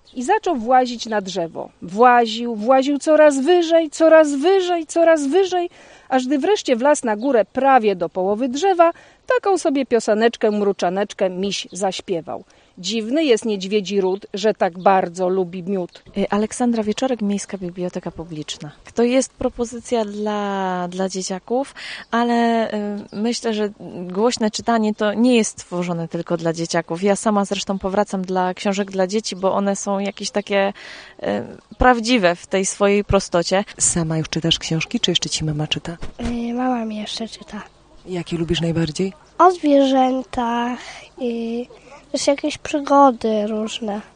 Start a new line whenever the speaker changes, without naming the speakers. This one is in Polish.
i zaczął włazić na drzewo. Właził coraz wyżej, coraz wyżej, coraz wyżej, aż gdy wreszcie wlazł na górę prawie do połowy drzewa, taką sobie pioseneczkę, mruczaneczkę miś zaśpiewał. Dziwny jest niedźwiedzi ród, że tak bardzo lubi miód.
Aleksandra Wieczorek, Miejska Biblioteka Publiczna. To jest propozycja dla dzieciaków, ale myślę, że głośne czytanie to nie jest tworzone tylko dla dzieciaków. Ja sama zresztą powracam dla książek dla dzieci, bo one są jakieś takie prawdziwe w tej swojej prostocie.
Sama już czytasz książki, czy jeszcze ci mama czyta?
Mama mi jeszcze czyta.
Jakie lubisz najbardziej?
O zwierzętach i też jakieś przygody różne.